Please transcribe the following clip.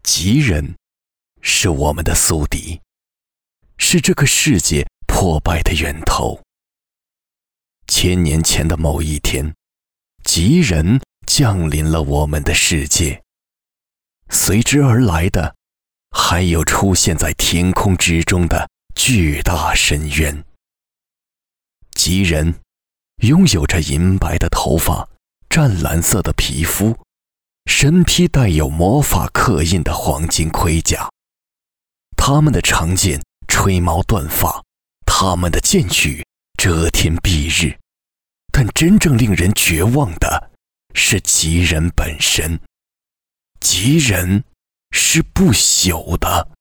敌人是我们的宿敌，是这个世界破败的源头。千年前的某一天，敌人降临了我们的世界，随之而来的还有出现在天空之中的巨大深渊。敌人拥有着银白的头发、湛蓝色的皮肤，身披带有魔法刻印的黄金盔甲。他们的长剑吹毛断发，他们的剑雨遮天蔽日。但真正令人绝望的是敌人本身，敌人是不朽的。